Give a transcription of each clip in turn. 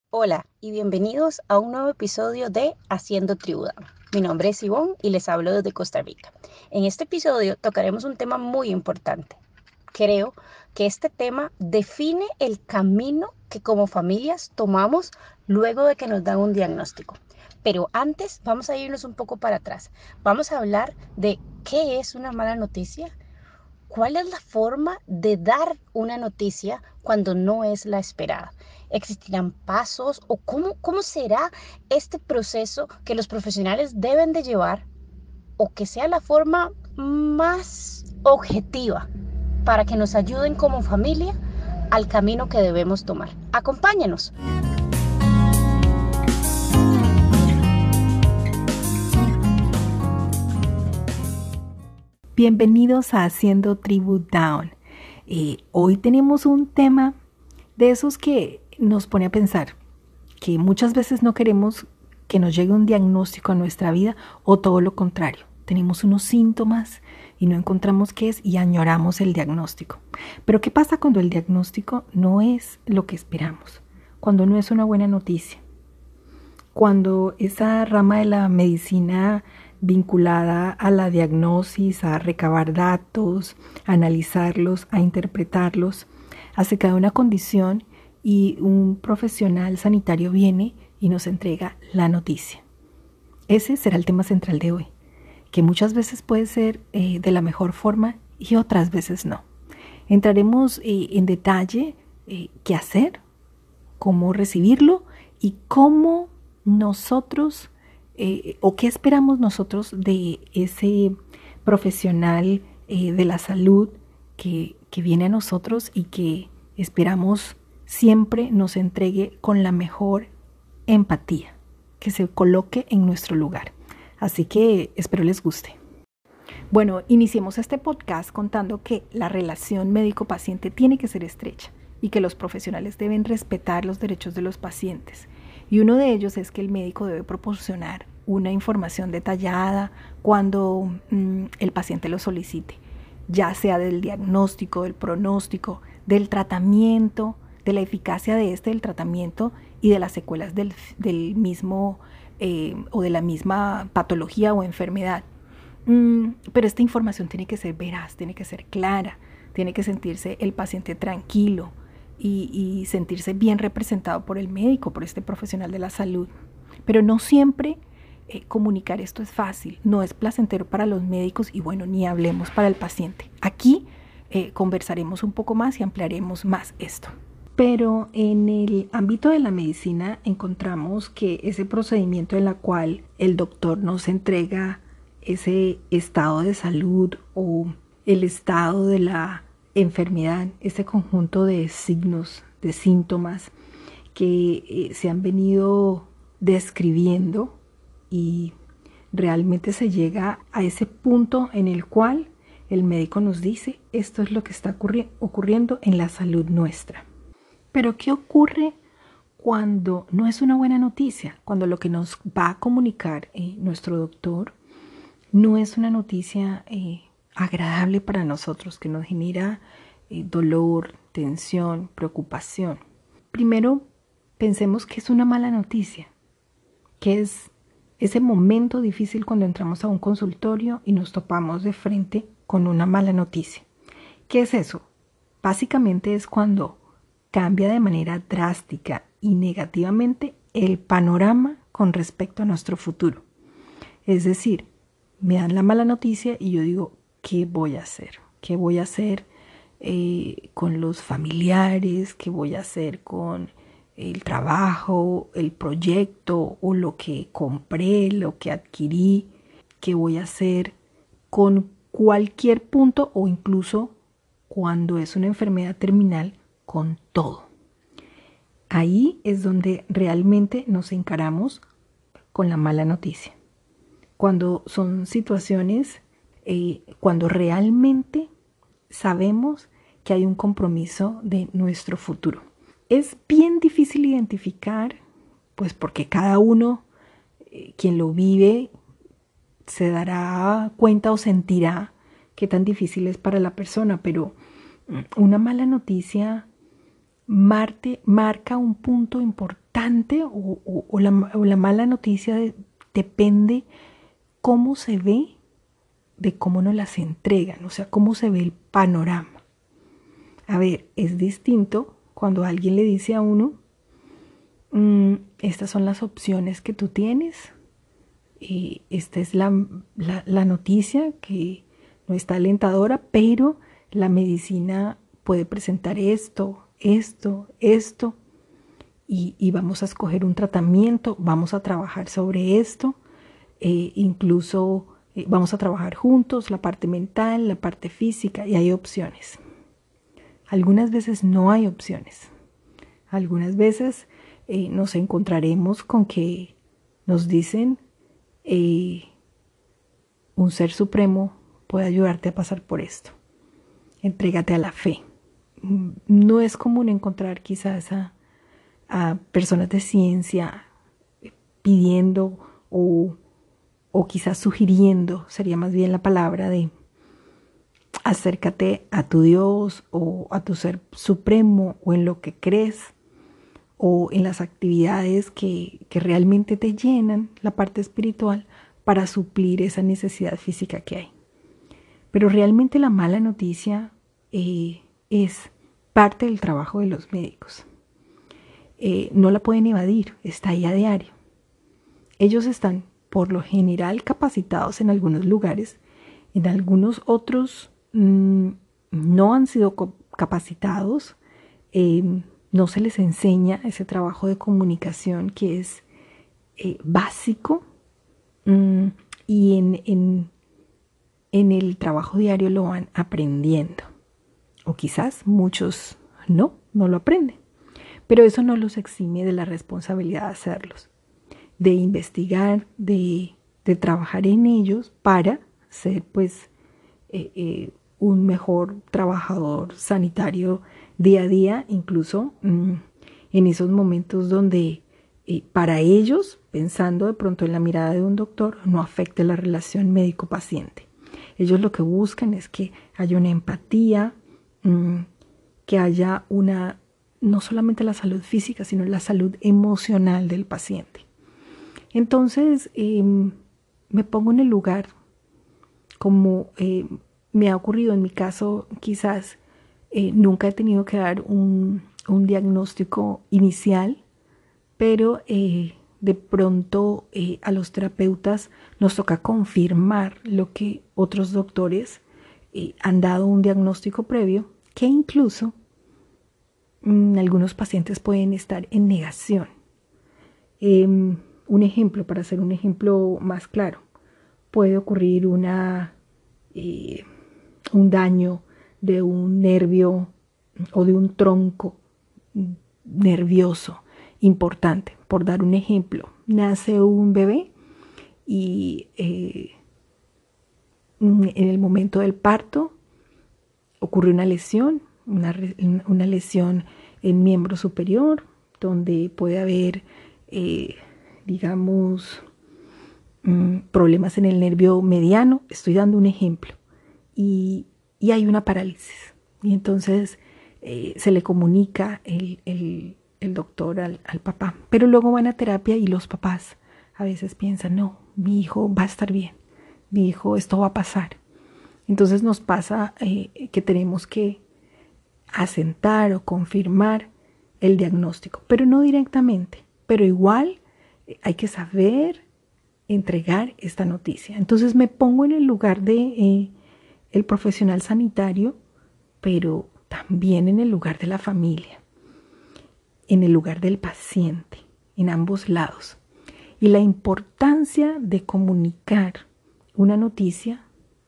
Hola y bienvenidos a un nuevo episodio de Haciendo Tribu Down. Mi nombre es Ivonne y les hablo desde Costa Rica. En este episodio tocaremos un tema muy importante. Creo que este tema define el camino que como familias tomamos luego de que nos dan un diagnóstico. Pero antes vamos a irnos un poco para atrás. Vamos a hablar de qué es una mala noticia. ¿Cuál es la forma de dar una noticia cuando no es la esperada? ¿Existirán pasos o cómo será este proceso que los profesionales deben de llevar o que sea la forma más objetiva para que nos ayuden como familia al camino que debemos tomar? Acompáñanos. Bienvenidos a Haciendo Tribu Down. Hoy tenemos un tema de esos que nos pone a pensar que muchas veces no queremos que nos llegue un diagnóstico a nuestra vida o todo lo contrario. Tenemos unos síntomas y no encontramos qué es y añoramos el diagnóstico. Pero ¿qué pasa cuando el diagnóstico no es lo que esperamos? Cuando no es una buena noticia. Cuando esa rama de la medicina vinculada a la diagnosis, a recabar datos, a analizarlos, a interpretarlos, acerca de una condición y un profesional sanitario viene y nos entrega la noticia. Ese será el tema central de hoy, que muchas veces puede ser de la mejor forma y otras veces no. Entraremos en detalle qué hacer, cómo recibirlo y cómo nosotros o qué esperamos nosotros de ese profesional de la salud que viene a nosotros y que esperamos siempre nos entregue con la mejor empatía, que se coloque en nuestro lugar. Así que espero les guste. Bueno, iniciemos este podcast contando que la relación médico-paciente tiene que ser estrecha y que los profesionales deben respetar los derechos de los pacientes. Y uno de ellos es que el médico debe proporcionar una información detallada cuando el paciente lo solicite, ya sea del diagnóstico, del pronóstico, del tratamiento, de la eficacia del tratamiento y de las secuelas del mismo o de la misma patología o enfermedad. Pero esta información tiene que ser veraz, tiene que ser clara, tiene que sentirse el paciente tranquilo y sentirse bien representado por el médico, por este profesional de la salud. Pero no siempre comunicar esto es fácil, no es placentero para los médicos y bueno, ni hablemos para el paciente. Aquí conversaremos un poco más y ampliaremos más esto. Pero en el ámbito de la medicina encontramos que ese procedimiento en el cual el doctor nos entrega ese estado de salud o el estado de la enfermedad, ese conjunto de signos, de síntomas que se han venido describiendo y realmente se llega a ese punto en el cual el médico nos dice esto es lo que está ocurriendo en la salud nuestra. Pero ¿qué ocurre cuando no es una buena noticia? Cuando lo que nos va a comunicar nuestro doctor no es una noticia agradable para nosotros, que nos genera dolor, tensión, preocupación. Primero, pensemos que es una mala noticia, que es ese momento difícil cuando entramos a un consultorio y nos topamos de frente con una mala noticia. ¿Qué es eso? Básicamente es cuando cambia de manera drástica y negativamente el panorama con respecto a nuestro futuro. Es decir, me dan la mala noticia y yo digo, ¿qué voy a hacer? ¿Qué voy a hacer con los familiares? ¿Qué voy a hacer con el trabajo, el proyecto o lo que compré, lo que adquirí? ¿Qué voy a hacer con cualquier punto o incluso cuando es una enfermedad terminal con todo? Ahí es donde realmente nos encaramos con la mala noticia. Cuando son situaciones, cuando realmente sabemos que hay un compromiso de nuestro futuro. Es bien difícil identificar, pues porque cada uno, quien lo vive, se dará cuenta o sentirá qué tan difícil es para la persona, pero una mala noticia marca un punto importante o la mala noticia depende cómo se ve de cómo nos las entregan, o sea, cómo se ve el panorama. A ver, es distinto cuando alguien le dice a uno, estas son las opciones que tú tienes, esta es la noticia que no está alentadora, pero la medicina puede presentar esto, y vamos a escoger un tratamiento, vamos a trabajar sobre esto, incluso vamos a trabajar juntos, la parte mental, la parte física, y hay opciones. Algunas veces no hay opciones. Algunas veces nos encontraremos con que nos dicen un ser supremo puede ayudarte a pasar por esto. Entrégate a la fe. No es común encontrar quizás a personas de ciencia pidiendo o quizás sugiriendo, sería más bien la palabra de acércate a tu Dios o a tu ser supremo o en lo que crees o en las actividades que realmente te llenan la parte espiritual para suplir esa necesidad física que hay. Pero realmente la mala noticia es parte del trabajo de los médicos. No la pueden evadir, está ahí a diario. Ellos están por lo general capacitados en algunos lugares, en algunos otros no han sido capacitados, no se les enseña ese trabajo de comunicación que es básico, y en el trabajo diario lo van aprendiendo, o quizás muchos no lo aprenden, pero eso no los exime de la responsabilidad de hacerlos, de investigar, de trabajar en ellos para ser pues un mejor trabajador sanitario día a día, incluso en esos momentos donde para ellos, pensando de pronto en la mirada de un doctor, no afecte la relación médico-paciente. Ellos lo que buscan es que haya una empatía, que haya no solamente la salud física, sino la salud emocional del paciente. Entonces, me pongo en el lugar, como me ha ocurrido en mi caso, quizás nunca he tenido que dar un diagnóstico inicial, pero de pronto a los terapeutas nos toca confirmar lo que otros doctores han dado un diagnóstico previo, que incluso algunos pacientes pueden estar en negación. Un ejemplo, para hacer un ejemplo más claro, puede ocurrir un daño de un nervio o de un tronco nervioso importante. Por dar un ejemplo, nace un bebé y en el momento del parto ocurre una lesión, una lesión en miembro superior, donde puede haber, problemas en el nervio mediano. Estoy dando un ejemplo. Y hay una parálisis. Y entonces se le comunica el doctor al papá. Pero luego van a terapia y los papás a veces piensan, no, mi hijo va a estar bien. Mi hijo, esto va a pasar. Entonces nos pasa que tenemos que asentar o confirmar el diagnóstico, pero no directamente. Pero igual hay que saber entregar esta noticia. Entonces me pongo en el lugar de el profesional sanitario, pero también en el lugar de la familia, en el lugar del paciente, en ambos lados. Y la importancia de comunicar una noticia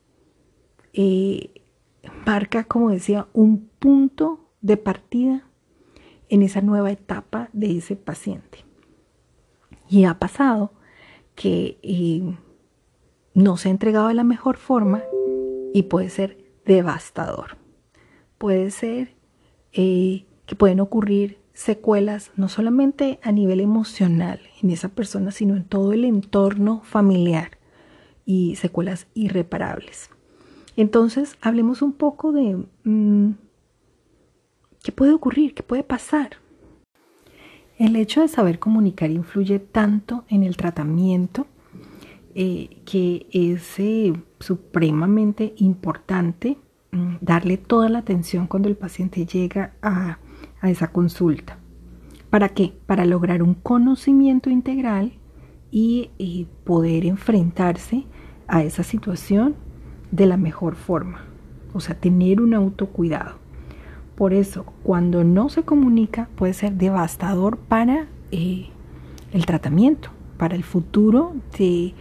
marca, como decía, un punto de partida en esa nueva etapa de ese paciente. Y ha pasado que no se ha entregado de la mejor forma y puede ser devastador. Puede ser que pueden ocurrir secuelas no solamente a nivel emocional en esa persona, sino en todo el entorno familiar, y secuelas irreparables. Entonces, hablemos un poco de ¿Qué puede ocurrir? ¿Qué puede pasar? El hecho de saber comunicar influye tanto en el tratamiento que es supremamente importante darle toda la atención cuando el paciente llega a esa consulta. ¿Para qué? Para lograr un conocimiento integral y poder enfrentarse a esa situación de la mejor forma. O sea, tener un autocuidado. Por eso, cuando no se comunica, puede ser devastador para el tratamiento, para el futuro de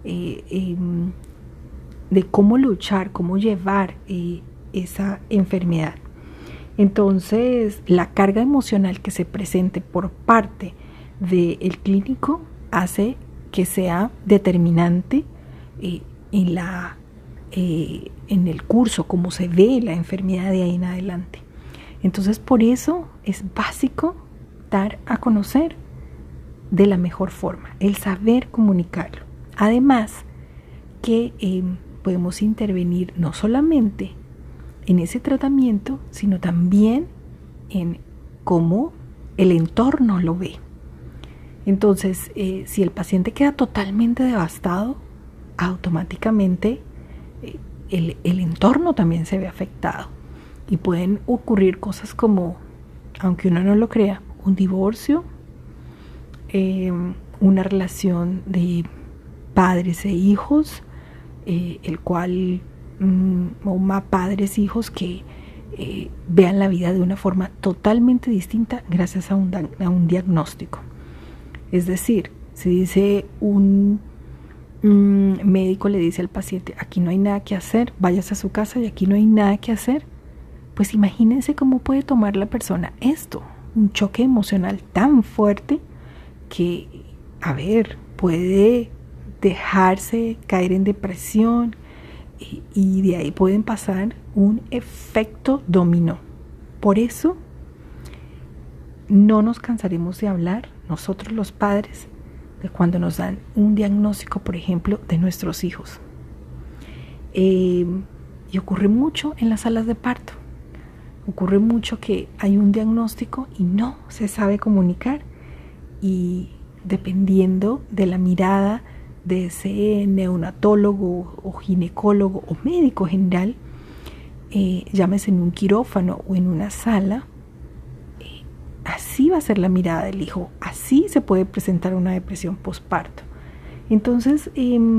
cómo luchar, cómo llevar esa enfermedad. Entonces, la carga emocional que se presente por parte del clínico hace que sea determinante en el curso, cómo se ve la enfermedad de ahí en adelante. Entonces, por eso es básico dar a conocer de la mejor forma, el saber comunicarlo. Además, que podemos intervenir no solamente en ese tratamiento, sino también en cómo el entorno lo ve. Entonces, si el paciente queda totalmente devastado, automáticamente el entorno también se ve afectado. Y pueden ocurrir cosas como, aunque uno no lo crea, un divorcio, una relación de padres e hijos, el cual padres e hijos que vean la vida de una forma totalmente distinta gracias a un diagnóstico. Es decir, si dice un médico le dice al paciente, aquí no hay nada que hacer, váyase a su casa y aquí no hay nada que hacer, pues imagínense cómo puede tomar la persona esto, un choque emocional tan fuerte que, puede dejarse caer en depresión y de ahí pueden pasar un efecto dominó. Por eso no nos cansaremos de hablar, nosotros los padres, de cuando nos dan un diagnóstico, por ejemplo, de nuestros hijos. Y ocurre mucho en las salas de parto. Ocurre mucho que hay un diagnóstico y no se sabe comunicar, y dependiendo de la mirada de ese neonatólogo o ginecólogo o médico general, llámese en un quirófano o en una sala, así va a ser la mirada del hijo, así se puede presentar una depresión postparto. Entonces,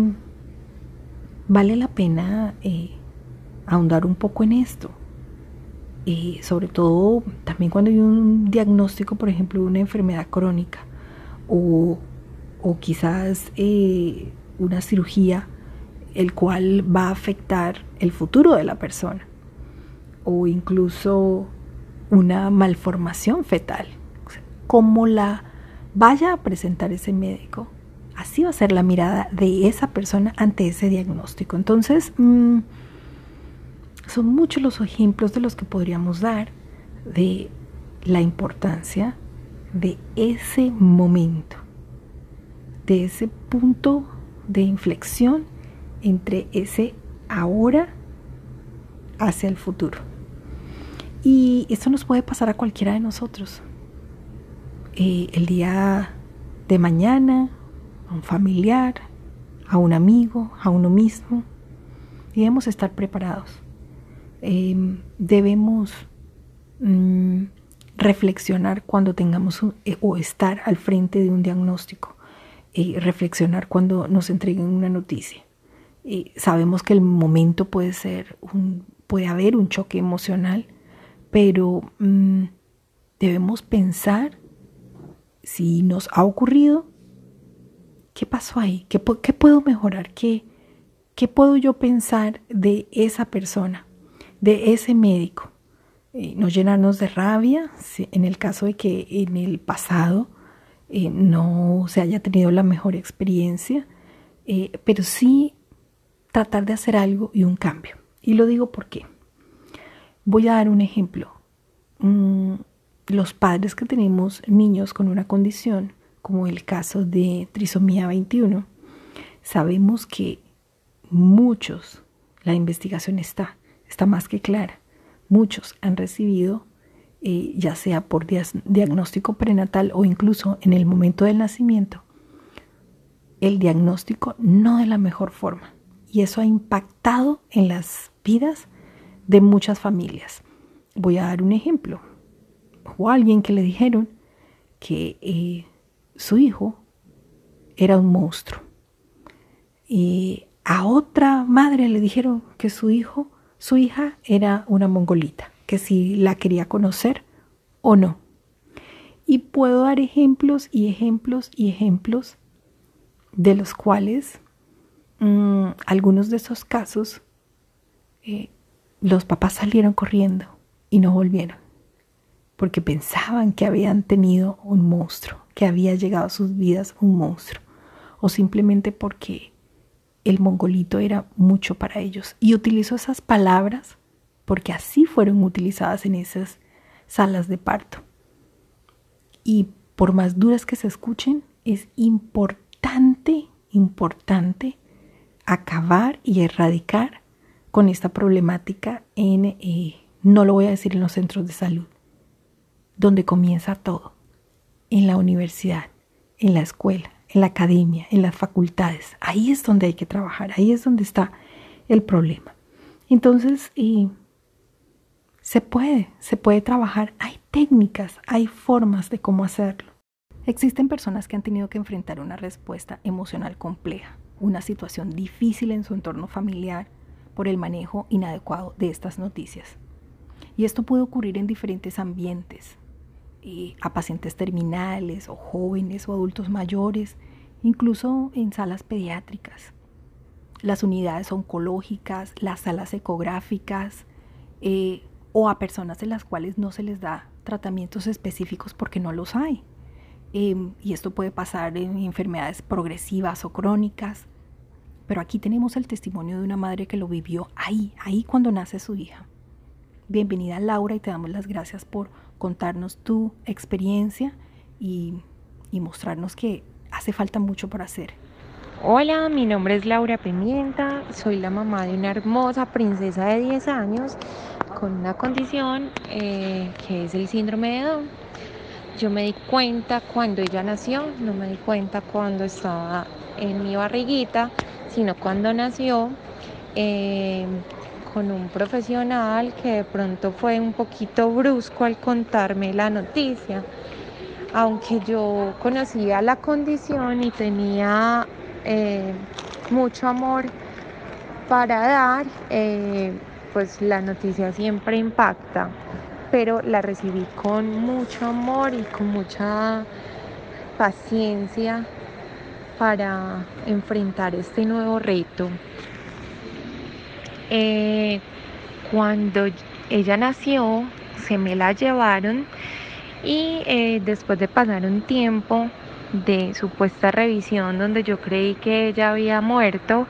vale la pena ahondar un poco en esto. Sobre todo también cuando hay un diagnóstico, por ejemplo, de una enfermedad crónica o quizás una cirugía, el cual va a afectar el futuro de la persona, o incluso una malformación fetal. O sea, como la vaya a presentar ese médico, así va a ser la mirada de esa persona ante ese diagnóstico. Entonces, son muchos los ejemplos de los que podríamos dar de la importancia de ese momento, de ese punto de inflexión entre ese ahora hacia el futuro. Y esto nos puede pasar a cualquiera de nosotros. El día de mañana, a un familiar, a un amigo, a uno mismo. Debemos estar preparados. Debemos reflexionar cuando tengamos o estar al frente de un diagnóstico, reflexionar cuando nos entreguen una noticia. Sabemos que el momento puede haber un choque emocional, pero debemos pensar si nos ha ocurrido, ¿qué pasó ahí? ¿Qué puedo mejorar? ¿Qué puedo yo pensar de esa persona, de ese médico? No llenarnos de rabia en el caso de que en el pasado no se haya tenido la mejor experiencia, pero sí tratar de hacer algo y un cambio. Y lo digo porque voy a dar un ejemplo. Los padres que tenemos niños con una condición, como el caso de trisomía 21, sabemos que muchos, la investigación está más que clara, muchos han recibido ya sea por diagnóstico prenatal o incluso en el momento del nacimiento, el diagnóstico no de la mejor forma. Y eso ha impactado en las vidas de muchas familias. Voy a dar un ejemplo. Hubo alguien que le dijeron que su hijo era un monstruo. Y a otra madre le dijeron que su hija era una mongolita, que si la quería conocer o no. Y puedo dar ejemplos y ejemplos y ejemplos de los cuales algunos de esos casos los papás salieron corriendo y no volvieron, porque pensaban que habían tenido un monstruo, que había llegado a sus vidas un monstruo, o simplemente porque el mongolito era mucho para ellos. Y utilizo esas palabras porque así fueron utilizadas en esas salas de parto. Y por más duras que se escuchen, es importante acabar y erradicar con esta problemática no lo voy a decir en los centros de salud, donde comienza todo, en la universidad, en la escuela, en la academia, en las facultades. Ahí es donde hay que trabajar, ahí es donde está el problema. Entonces, se puede trabajar, hay técnicas, hay formas de cómo hacerlo. Existen personas que han tenido que enfrentar una respuesta emocional compleja, una situación difícil en su entorno familiar por el manejo inadecuado de estas noticias. Y esto puede ocurrir en diferentes ambientes, a pacientes terminales o jóvenes o adultos mayores, incluso en salas pediátricas, las unidades oncológicas, las salas ecográficas, o a personas en las cuales no se les da tratamientos específicos porque no los hay. Y esto puede pasar en enfermedades progresivas o crónicas. Pero aquí tenemos el testimonio de una madre que lo vivió ahí cuando nace su hija. Bienvenida, Laura, y te damos las gracias por contarnos tu experiencia y mostrarnos que hace falta mucho por hacer. Hola, mi nombre es Laura Pimienta, soy la mamá de una hermosa princesa de 10 años con una condición que es el síndrome de Down. Yo me di cuenta cuando ella nació, no me di cuenta cuando estaba en mi barriguita, sino cuando nació, con un profesional que de pronto fue un poquito brusco al contarme la noticia. Aunque yo conocía la condición y tenía mucho amor para dar, pues la noticia siempre impacta, pero la recibí con mucho amor y con mucha paciencia para enfrentar este nuevo reto. Cuando ella nació, se me la llevaron y después de pasar un tiempo de supuesta revisión donde yo creí que ella había muerto,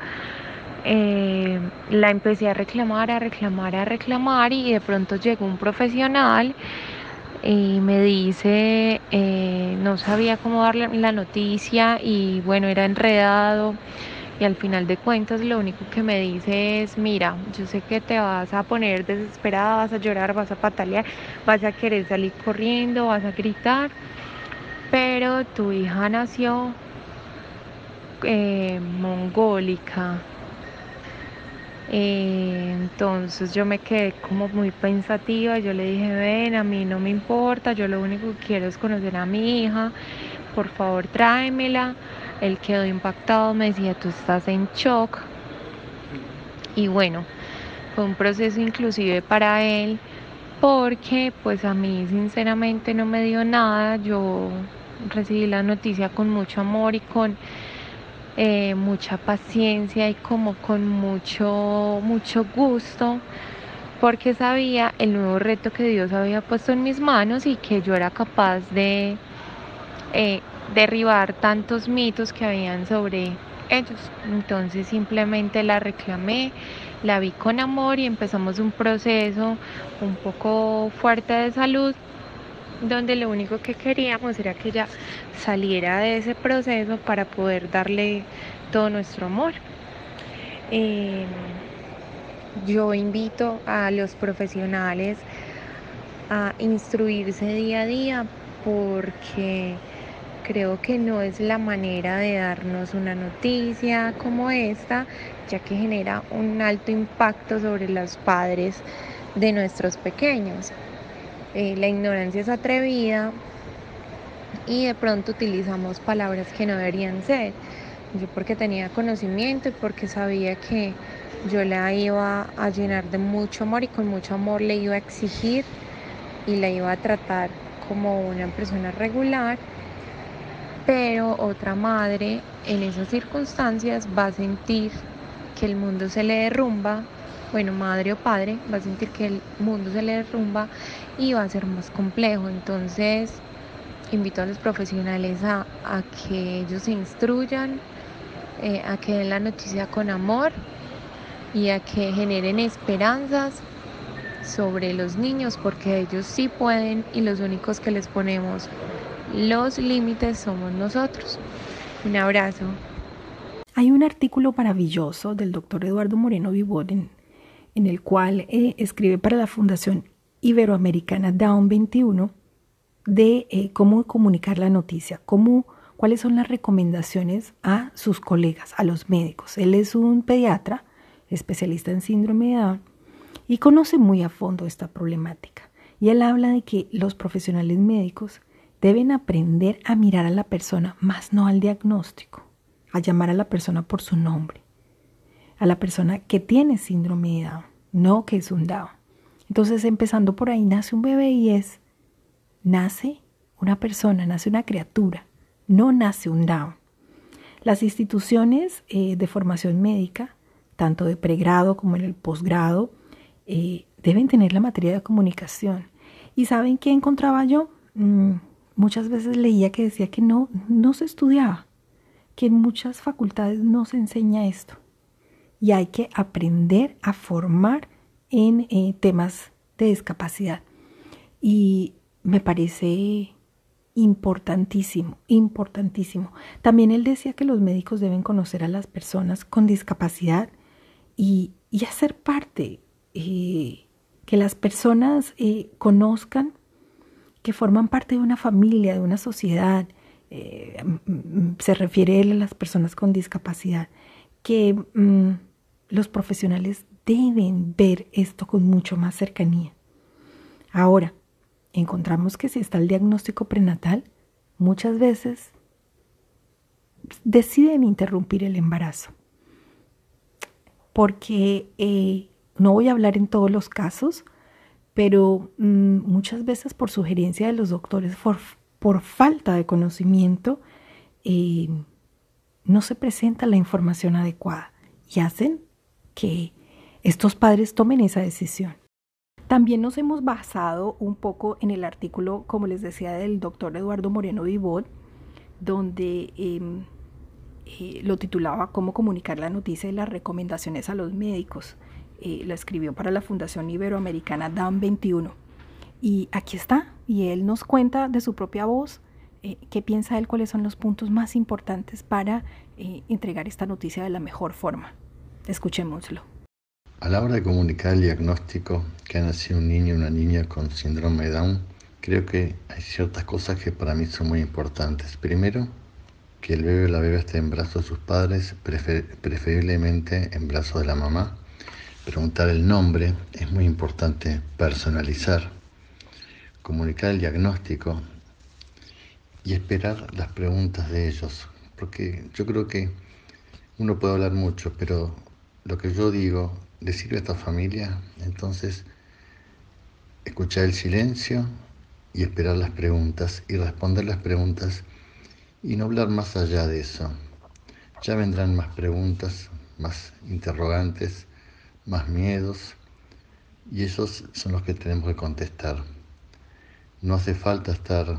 la empecé a reclamar y de pronto llegó un profesional y me dice, no sabía cómo darle la noticia y bueno, era enredado. Y al final de cuentas lo único que me dice es, mira, yo sé que te vas a poner desesperada, vas a llorar, vas a patalear, vas a querer salir corriendo, vas a gritar, pero tu hija nació mongólica. Entonces yo me quedé como muy pensativa, yo le dije, ven, a mí no me importa, yo lo único que quiero es conocer a mi hija, por favor tráemela. Él quedó impactado, me decía, tú estás en shock. Y bueno, fue un proceso inclusive para él, porque pues a mí sinceramente no me dio nada. Yo recibí la noticia con mucho amor y con mucha paciencia y como con mucho gusto, porque sabía el nuevo reto que Dios había puesto en mis manos y que yo era capaz de derribar tantos mitos que habían sobre ellos. Entonces simplemente la reclamé, la vi con amor y empezamos un proceso un poco fuerte de salud, donde lo único que queríamos era que ella saliera de ese proceso para poder darle todo nuestro amor. Yo invito a los profesionales a instruirse día a día, porque creo que no es la manera de darnos una noticia como esta, ya que genera un alto impacto sobre los padres de nuestros pequeños. La ignorancia es atrevida y de pronto utilizamos palabras que no deberían ser. Yo porque tenía conocimiento y porque sabía que yo la iba a llenar de mucho amor y con mucho amor le iba a exigir y la iba a tratar como una persona regular, pero otra madre en esas circunstancias va a sentir que el mundo se le derrumba, bueno, madre o padre va a sentir que el mundo se le derrumba y va a ser más complejo. Entonces invito a los profesionales a que ellos se instruyan, a que den la noticia con amor y a que generen esperanzas sobre los niños, porque ellos sí pueden y los únicos que les ponemos los límites somos nosotros. Un abrazo. Hay un artículo maravilloso del doctor Eduardo Moreno Vivod en el cual escribe para la Fundación Iberoamericana Down 21 de cómo comunicar la noticia, cuáles son las recomendaciones a sus colegas, a los médicos. Él es un pediatra, especialista en síndrome de Down, y conoce muy a fondo esta problemática. Y él habla de que los profesionales médicos deben aprender a mirar a la persona, más no al diagnóstico, a llamar a la persona por su nombre, a la persona que tiene síndrome de Down, no que es un Down. Entonces, empezando por ahí, nace un bebé y nace una persona, nace una criatura, no nace un Down. Las instituciones de formación médica, tanto de pregrado como en el posgrado, deben tener la materia de comunicación. ¿Y saben qué encontraba yo? Muchas veces leía que decía que no se estudiaba, que en muchas facultades no se enseña esto. Y hay que aprender a formar en temas de discapacidad. Y me parece importantísimo, importantísimo. También él decía que los médicos deben conocer a las personas con discapacidad y hacer parte, que las personas conozcan que forman parte de una familia, de una sociedad. Se refiere él a las personas con discapacidad, que los profesionales deben ver esto con mucho más cercanía. Ahora, encontramos que si está el diagnóstico prenatal, muchas veces deciden interrumpir el embarazo. Porque no voy a hablar en todos los casos, pero muchas veces por sugerencia de los doctores, por falta de conocimiento, no se presenta la información adecuada y hacen que estos padres tomen esa decisión. También nos hemos basado un poco en el artículo, como les decía, del doctor Eduardo Moreno Vivod, donde lo titulaba Cómo comunicar la noticia y las recomendaciones a los médicos. Lo escribió para la Fundación Iberoamericana Down 21. Y aquí está, y él nos cuenta de su propia voz qué piensa él, cuáles son los puntos más importantes para entregar esta noticia de la mejor forma. Escuchémoslo. A la hora de comunicar el diagnóstico que ha nacido un niño o una niña con síndrome de Down, creo que hay ciertas cosas que para mí son muy importantes. Primero, que el bebé o la bebé esté en brazos de sus padres, preferiblemente en brazos de la mamá. Preguntar el nombre es muy importante, personalizar, comunicar el diagnóstico y esperar las preguntas de ellos. Porque yo creo que uno puede hablar mucho, pero lo que yo digo le sirve a esta familia. Entonces, escuchar el silencio y esperar las preguntas y responder las preguntas y no hablar más allá de eso. Ya vendrán más preguntas, más interrogantes, más miedos, y esos son los que tenemos que contestar. No hace falta estar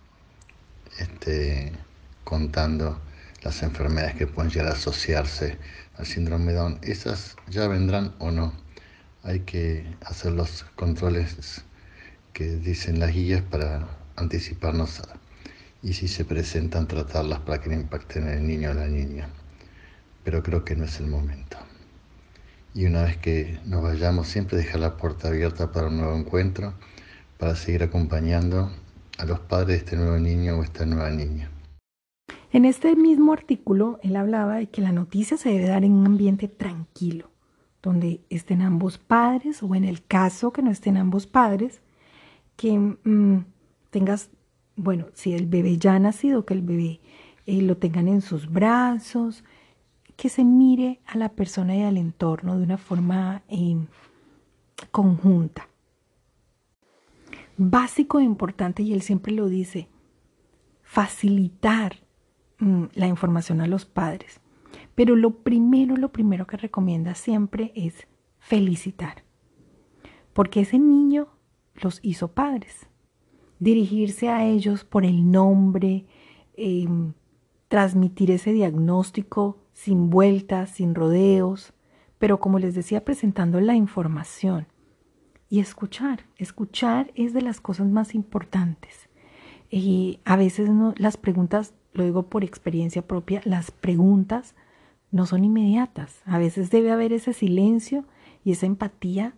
contando las enfermedades que pueden llegar a asociarse al síndrome de Down. Esas ya vendrán o no. Hay que hacer los controles que dicen las guías para anticiparnos y si se presentan, tratarlas para que no impacten en el niño o la niña. Pero creo que no es el momento. Y una vez que nos vayamos, siempre dejar la puerta abierta para un nuevo encuentro, para seguir acompañando a los padres de este nuevo niño o esta nueva niña. En este mismo artículo, él hablaba de que la noticia se debe dar en un ambiente tranquilo, donde estén ambos padres, o en el caso que no estén ambos padres, que tengas, bueno, si el bebé ya ha nacido, que el bebé lo tengan en sus brazos, que se mire a la persona y al entorno de una forma conjunta. Básico e importante, y él siempre lo dice, facilitar la información a los padres. Pero lo primero que recomienda siempre es felicitar. Porque ese niño los hizo padres. Dirigirse a ellos por el nombre, transmitir ese diagnóstico sin vueltas, sin rodeos, pero como les decía, presentando la información. Y escuchar es de las cosas más importantes. Y a veces las preguntas, lo digo por experiencia propia, las preguntas no son inmediatas. A veces debe haber ese silencio y esa empatía,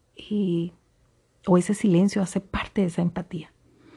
o ese silencio hace parte de esa empatía.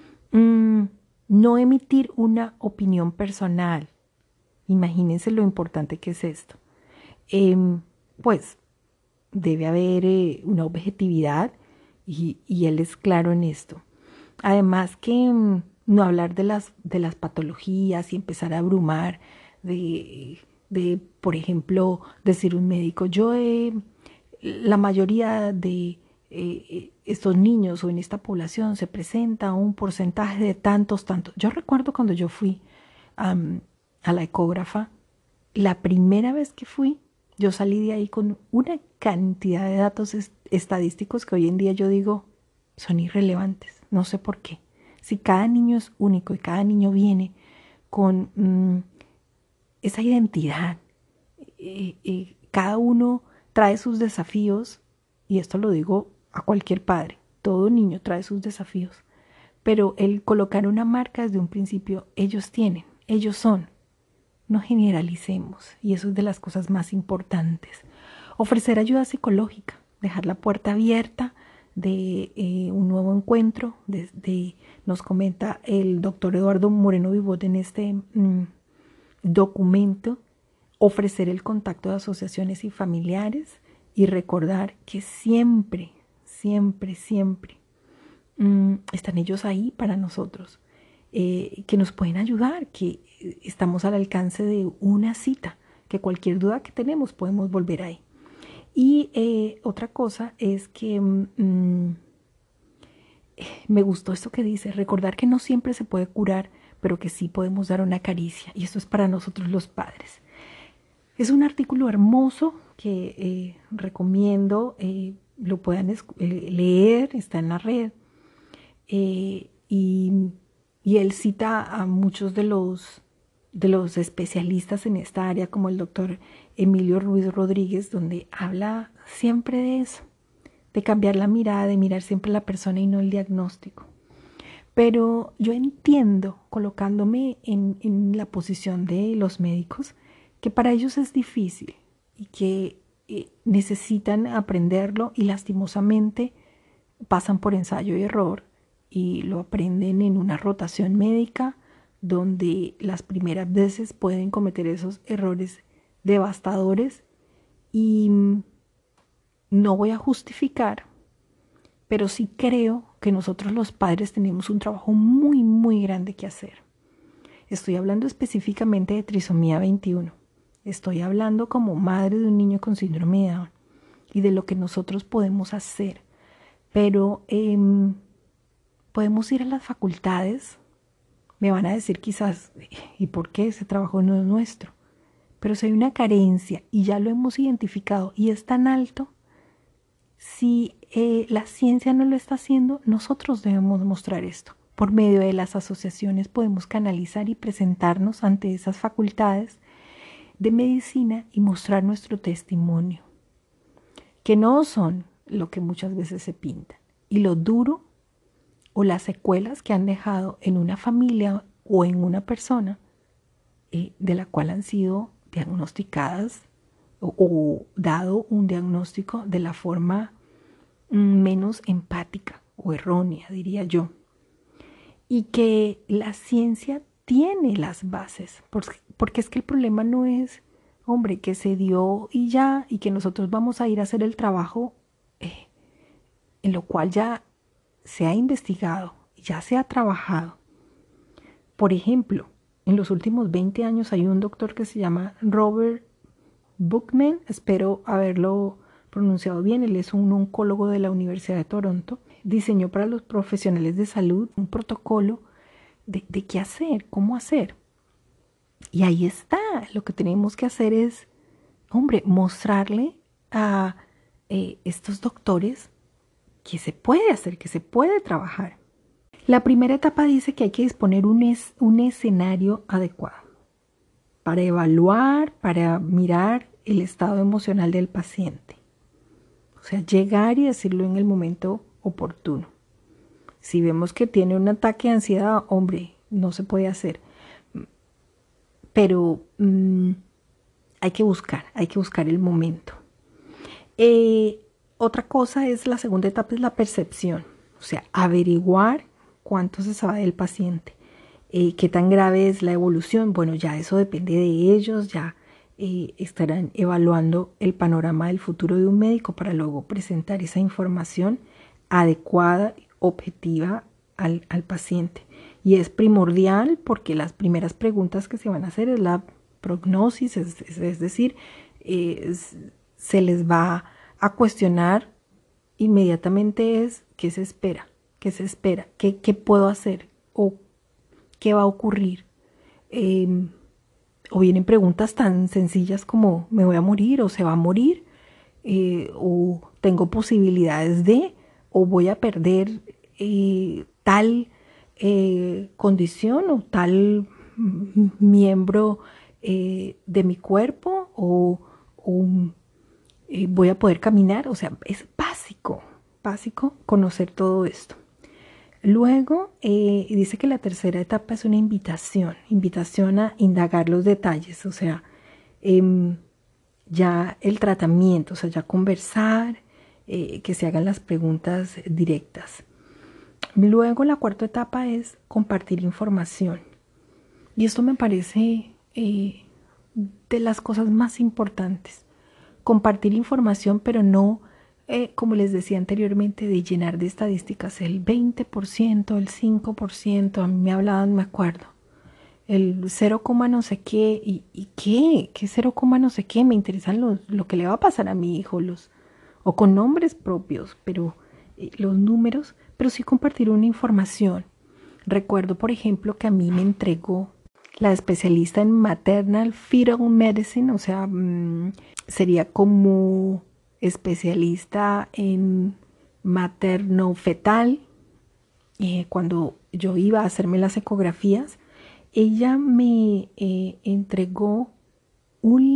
No emitir una opinión personal. Imagínense lo importante que es esto. Pues debe haber una objetividad y él es claro en esto. Además que no hablar de las patologías y empezar a abrumar de por ejemplo, decir un médico, la mayoría de estos niños o en esta población se presenta un porcentaje de tantos. Yo recuerdo cuando yo fui a la ecógrafa, la primera vez que fui, yo salí de ahí con una cantidad de datos estadísticos que hoy en día yo digo son irrelevantes. No sé por qué. Si cada niño es único y cada niño viene con esa identidad, cada uno trae sus desafíos, y esto lo digo a cualquier padre, todo niño trae sus desafíos, pero el colocar una marca desde un principio, ellos tienen, ellos son. No generalicemos, y eso es de las cosas más importantes. Ofrecer ayuda psicológica, dejar la puerta abierta de un nuevo encuentro. Nos comenta el doctor Eduardo Moreno Vivot en este documento, ofrecer el contacto de asociaciones y familiares y recordar que siempre están ellos ahí para nosotros, que nos pueden ayudar, que estamos al alcance de una cita, que cualquier duda que tenemos podemos volver ahí. Y otra cosa es que me gustó esto que dice, recordar que no siempre se puede curar, pero que sí podemos dar una caricia, y esto es para nosotros los padres. Es un artículo hermoso que recomiendo, lo puedan leer, está en la red, y él cita a muchos de los especialistas en esta área, como el doctor Emilio Ruiz Rodríguez, donde habla siempre de eso, de cambiar la mirada, de mirar siempre a la persona y no el diagnóstico. Pero yo entiendo, colocándome en la posición de los médicos, que para ellos es difícil y que necesitan aprenderlo, y lastimosamente pasan por ensayo y error y lo aprenden en una rotación médica donde las primeras veces pueden cometer esos errores devastadores. Y no voy a justificar, pero sí creo que nosotros los padres tenemos un trabajo muy grande que hacer. Estoy hablando específicamente de trisomía 21. Estoy hablando como madre de un niño con síndrome de Down y de lo que nosotros podemos hacer. Pero podemos ir a las facultades. Me van a decir quizás, ¿y por qué ese trabajo no es nuestro? Pero si hay una carencia y ya lo hemos identificado y es tan alto, si la ciencia no lo está haciendo, nosotros debemos mostrar esto. Por medio de las asociaciones podemos canalizar y presentarnos ante esas facultades de medicina y mostrar nuestro testimonio, que no son lo que muchas veces se pintan, y lo duro o las secuelas que han dejado en una familia o en una persona de la cual han sido diagnosticadas o dado un diagnóstico de la forma menos empática o errónea, diría yo. Y que la ciencia tiene las bases, porque es que el problema no es, hombre, que se dio y ya, y que nosotros vamos a ir a hacer el trabajo en lo cual ya se ha investigado, ya se ha trabajado. Por ejemplo, en los últimos 20 años hay un doctor que se llama Robert Buckman, espero haberlo pronunciado bien, él es un oncólogo de la Universidad de Toronto, diseñó para los profesionales de salud un protocolo de qué hacer, cómo hacer. Y ahí está, lo que tenemos que hacer es, hombre, mostrarle a estos doctores que se puede hacer, que se puede trabajar. La primera etapa dice que hay que disponer un escenario adecuado para evaluar, para mirar el estado emocional del paciente. O sea, llegar y decirlo en el momento oportuno. Si vemos que tiene un ataque de ansiedad, hombre, no se puede hacer. Pero hay que buscar el momento. Otra cosa es, la segunda etapa es la percepción. O sea, averiguar cuánto se sabe del paciente. ¿Qué tan grave es la evolución? Bueno, ya eso depende de ellos, ya estarán evaluando el panorama del futuro de un médico para luego presentar esa información adecuada, objetiva al paciente. Y es primordial porque las primeras preguntas que se van a hacer es la prognosis, es decir, se les va a cuestionar inmediatamente es ¿qué se espera? ¿Qué se espera? ¿Qué puedo hacer? ¿O qué va a ocurrir? O vienen preguntas tan sencillas como ¿me voy a morir o se va a morir? O tengo posibilidades de, o voy a perder tal condición o tal miembro de mi cuerpo, o voy a poder caminar. O sea, es básico conocer todo esto. Luego dice que la tercera etapa es una invitación a indagar los detalles, o sea, ya el tratamiento, o sea, ya conversar, que se hagan las preguntas directas. Luego la cuarta etapa es compartir información. Y esto me parece de las cosas más importantes. Compartir información, pero no, como les decía anteriormente, de llenar de estadísticas el 20%, el 5%, a mí me hablaban, me acuerdo, el 0, no sé qué, y qué 0, no sé qué, me interesan lo que le va a pasar a mi hijo, o con nombres propios, pero los números, pero sí compartir una información. Recuerdo, por ejemplo, que a mí me entregó la especialista en maternal fetal medicine, o sea, sería como especialista en materno-fetal. Cuando yo iba a hacerme las ecografías, ella me entregó un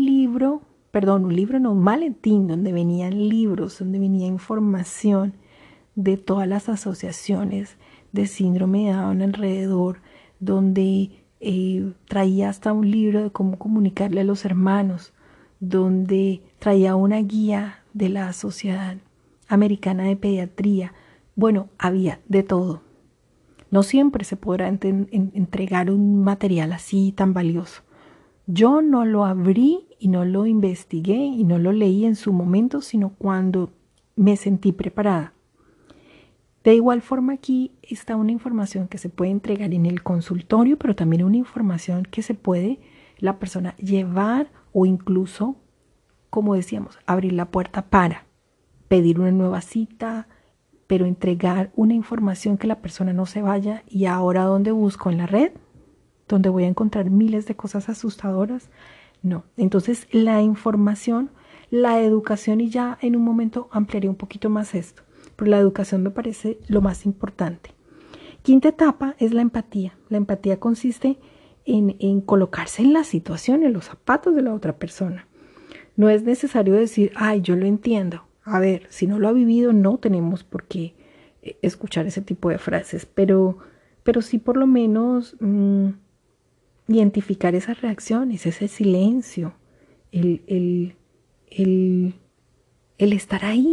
maletín donde venían libros, donde venía información de todas las asociaciones de síndrome de Down alrededor, donde traía hasta un libro de cómo comunicarle a los hermanos, donde traía una guía de la Sociedad Americana de Pediatría. Bueno, había de todo. No siempre se podrá entregar un material así tan valioso. Yo no lo abrí y no lo investigué y no lo leí en su momento, sino cuando me sentí preparada. De igual forma, aquí está una información que se puede entregar en el consultorio, pero también una información que se puede la persona llevar, o incluso, como decíamos, abrir la puerta para pedir una nueva cita, pero entregar una información que la persona no se vaya. ¿Y ahora dónde busco? ¿En la red? ¿Donde voy a encontrar miles de cosas asustadoras? No. Entonces, la información, la educación, y ya en un momento ampliaré un poquito más esto, pero la educación me parece lo más importante. Quinta etapa es la empatía. La empatía consiste en colocarse en la situación, en los zapatos de la otra persona. No es necesario decir, ay, yo lo entiendo. A ver, si no lo ha vivido, no tenemos por qué escuchar ese tipo de frases, pero sí por lo menos identificar esas reacciones, ese silencio, el estar ahí,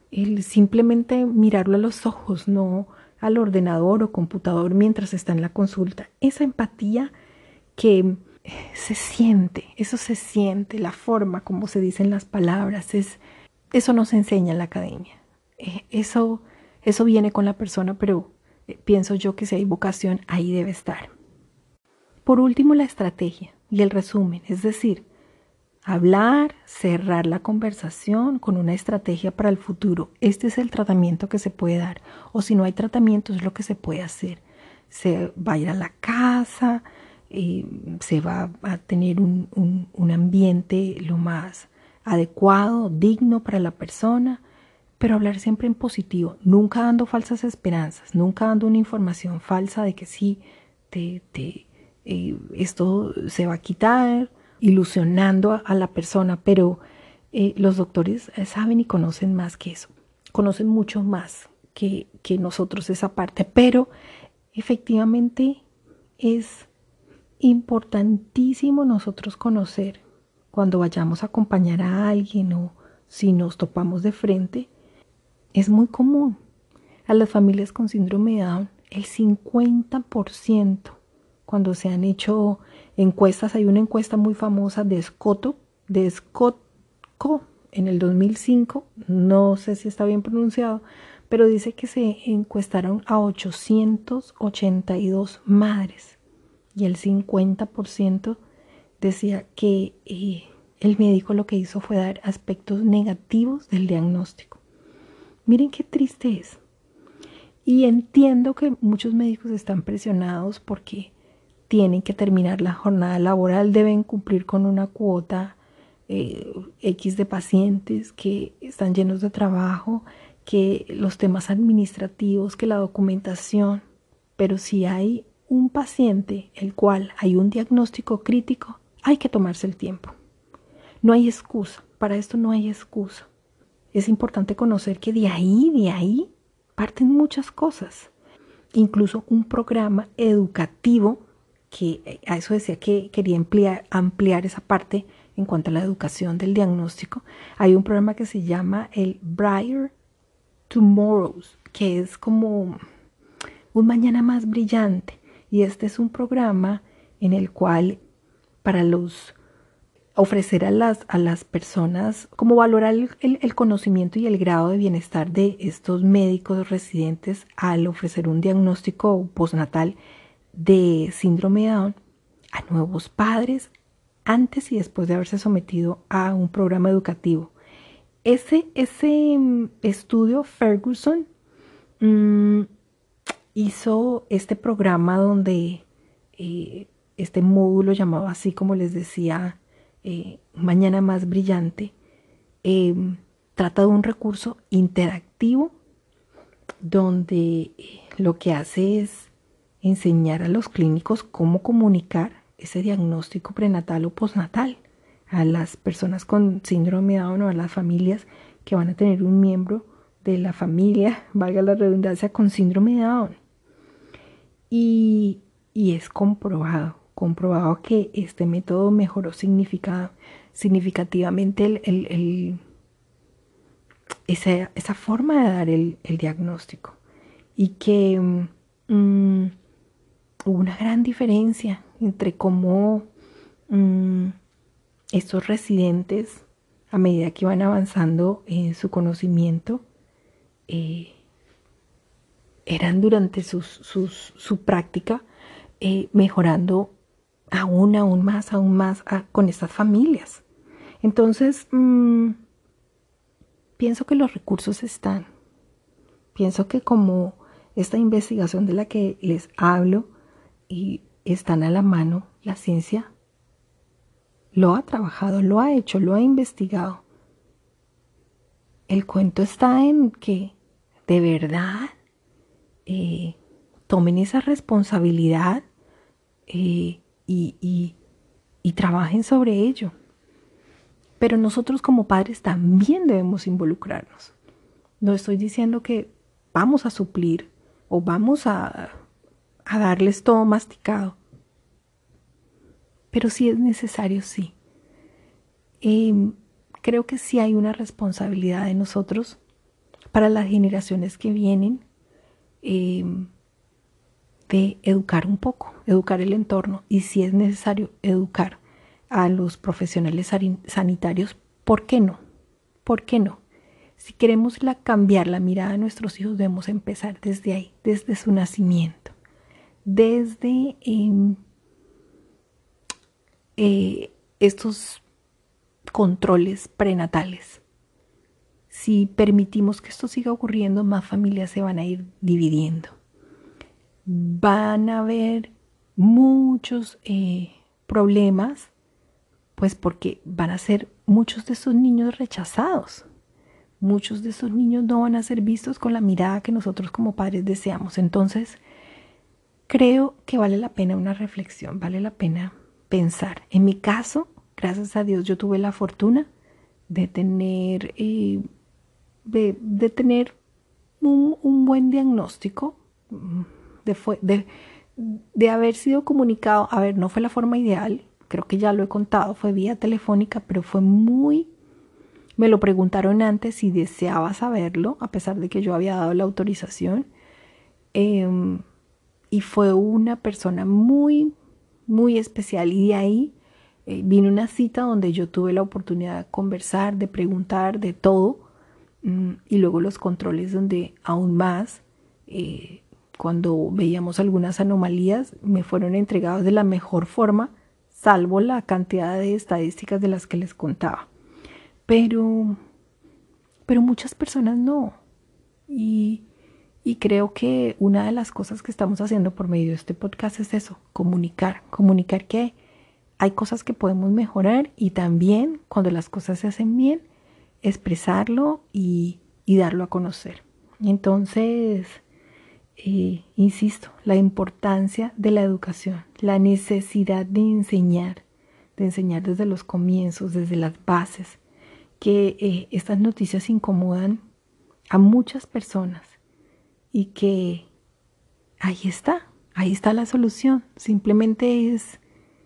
el simplemente mirarlo a los ojos, no al ordenador o computador mientras está en la consulta. Esa empatía que se siente, eso se siente, la forma como se dicen las palabras, eso no se enseña en la academia. Eso viene con la persona, pero pienso yo que si hay vocación, ahí debe estar. Por último, la estrategia y el resumen, es decir, hablar, cerrar la conversación con una estrategia para el futuro. Este es el tratamiento que se puede dar. O si no hay tratamiento, es lo que se puede hacer. Se va a ir a la casa, se va a tener un ambiente lo más adecuado, digno para la persona, pero hablar siempre en positivo, nunca dando falsas esperanzas, nunca dando una información falsa de que sí, esto se va a quitar, ilusionando a la persona, pero los doctores saben y conocen más que eso, conocen mucho más que nosotros esa parte, pero efectivamente es importantísimo nosotros conocer cuando vayamos a acompañar a alguien o si nos topamos de frente. Es muy común a las familias con síndrome de Down, el 50%, cuando se han hecho encuestas, hay una encuesta muy famosa de Scotto en el 2005, no sé si está bien pronunciado, pero dice que se encuestaron a 882 madres y el 50% decía que el médico lo que hizo fue dar aspectos negativos del diagnóstico. Miren qué triste es. Y entiendo que muchos médicos están presionados porque tienen que terminar la jornada laboral, deben cumplir con una cuota X de pacientes que están llenos de trabajo, que los temas administrativos, que la documentación. Pero si hay un paciente el cual hay un diagnóstico crítico, hay que tomarse el tiempo. No hay excusa, para esto no hay excusa. Es importante conocer que de ahí parten muchas cosas. Incluso un programa educativo, que a eso decía que quería ampliar esa parte en cuanto a la educación del diagnóstico. Hay un programa que se llama el Brighter Tomorrows, que es como un mañana más brillante. Y este es un programa en el cual para ofrecer a las personas, como valorar el conocimiento y el grado de bienestar de estos médicos residentes al ofrecer un diagnóstico postnatal de síndrome de Down a nuevos padres antes y después de haberse sometido a un programa educativo. Ese estudio, Ferguson hizo este programa donde este módulo llamado así como les decía, Mañana Más Brillante, trata de un recurso interactivo donde lo que hace es enseñar a los clínicos cómo comunicar ese diagnóstico prenatal o postnatal a las personas con síndrome de Down o a las familias que van a tener un miembro de la familia, valga la redundancia, con síndrome de Down. Y es comprobado que este método mejoró significativamente esa forma de dar el diagnóstico y que hubo una gran diferencia entre cómo estos residentes, a medida que iban avanzando en su conocimiento, eran durante su práctica mejorando aún más con estas familias. Entonces, pienso que los recursos están. Pienso que como esta investigación de la que les hablo y están a la mano, la ciencia lo ha trabajado, lo ha hecho, lo ha investigado. El cuento está en que de verdad tomen esa responsabilidad y trabajen sobre ello. Pero nosotros como padres también debemos involucrarnos. No estoy diciendo que vamos a suplir o vamos a darles todo masticado. Pero sí es necesario, sí. Creo que sí hay una responsabilidad de nosotros para las generaciones que vienen, de educar un poco, educar el entorno y si es necesario educar a los profesionales sanitarios, ¿por qué no? ¿Por qué no? Si queremos cambiar la mirada de nuestros hijos, debemos empezar desde ahí, desde su nacimiento, desde estos controles prenatales. Si permitimos que esto siga ocurriendo, más familias se van a ir dividiendo. Van a haber muchos problemas, pues porque van a ser muchos de esos niños rechazados. Muchos de esos niños no van a ser vistos con la mirada que nosotros como padres deseamos. Entonces, creo que vale la pena una reflexión, vale la pena pensar. En mi caso, gracias a Dios, yo tuve la fortuna de tener, de tener un buen diagnóstico, de haber sido comunicado. A ver, no fue la forma ideal, creo que ya lo he contado, fue vía telefónica, pero fue me lo preguntaron antes si deseaba saberlo, a pesar de que yo había dado la autorización. Y fue una persona muy, muy especial. Y de ahí vino una cita donde yo tuve la oportunidad de conversar, de preguntar, de todo. Y luego los controles donde aún más, cuando veíamos algunas anomalías, me fueron entregados de la mejor forma, salvo la cantidad de estadísticas de las que les contaba. Pero muchas personas no. Y creo que una de las cosas que estamos haciendo por medio de este podcast es eso, comunicar que hay cosas que podemos mejorar y también cuando las cosas se hacen bien, expresarlo y darlo a conocer. Entonces, insisto, la importancia de la educación, la necesidad de enseñar desde los comienzos, desde las bases, que estas noticias incomodan a muchas personas y que ahí está la solución. Simplemente es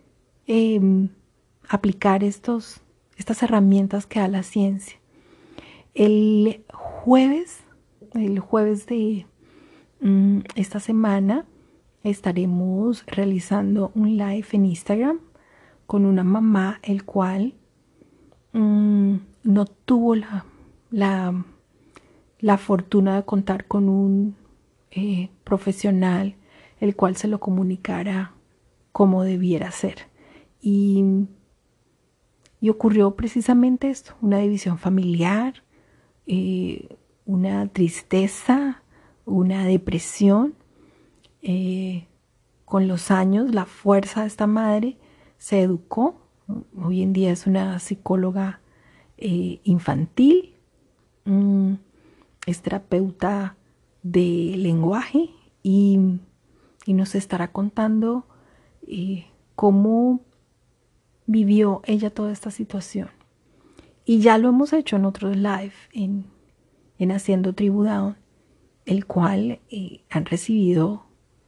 aplicar estas herramientas que da la ciencia. El jueves de esta semana estaremos realizando un live en Instagram con una mamá el cual no tuvo la fortuna de contar con un profesional el cual se lo comunicara como debiera ser. Y ocurrió precisamente esto, una división familiar, una tristeza, una depresión. Con los años, la fuerza de esta madre se educó. Hoy en día es una psicóloga infantil, es terapeuta de lenguaje y nos estará contando cómo vivió ella toda esta situación. Y ya lo hemos hecho en otros live, en Haciendo Tribu Down, el cual han recibido,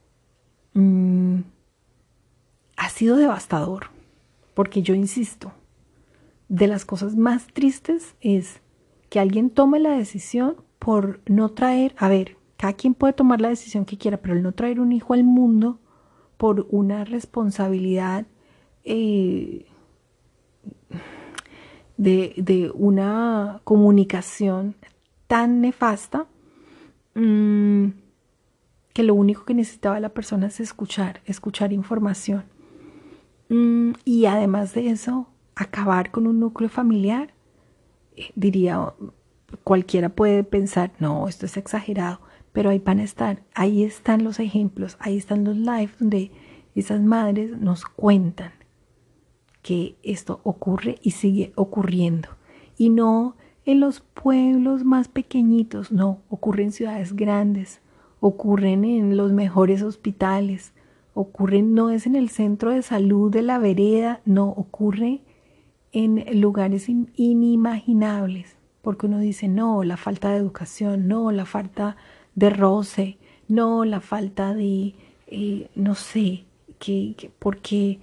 ha sido devastador, porque yo insisto, de las cosas más tristes es que alguien tome la decisión por no traer, a ver, cada quien puede tomar la decisión que quiera, pero el no traer un hijo al mundo por una responsabilidad de una comunicación tan nefasta, que lo único que necesitaba la persona es escuchar información. Y además de eso, acabar con un núcleo familiar, diría, cualquiera puede pensar, no, esto es exagerado, pero ahí están los ejemplos, ahí están los lives donde esas madres nos cuentan que esto ocurre y sigue ocurriendo. Y no en los pueblos más pequeñitos, no, ocurre en ciudades grandes, ocurren en los mejores hospitales, no es en el centro de salud de la vereda, no, ocurre en lugares inimaginables, porque uno dice, no, la falta de educación, no, la falta de roce, no, la falta de, no sé, porque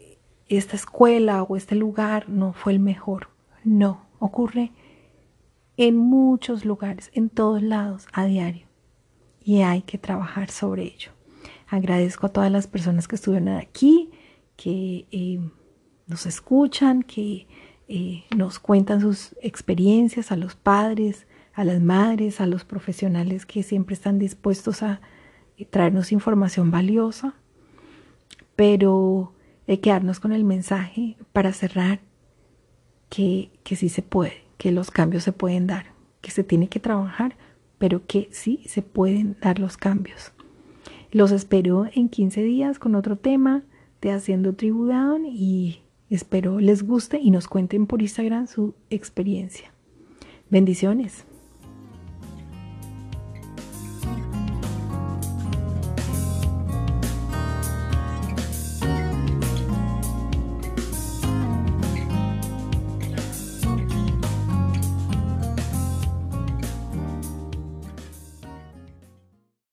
esta escuela o este lugar no fue el mejor. No, ocurre en muchos lugares, en todos lados, a diario. Y hay que trabajar sobre ello. Agradezco a todas las personas que estuvieron aquí, que nos escuchan, que nos cuentan sus experiencias, a los padres, a las madres, a los profesionales que siempre están dispuestos a traernos información valiosa. Pero hay que quedarnos con el mensaje para cerrar que sí se puede, que los cambios se pueden dar, que se tiene que trabajar, pero que sí se pueden dar los cambios. Los espero en 15 días con otro tema de Haciendo Tribu Down y espero les guste y nos cuenten por Instagram su experiencia. Bendiciones.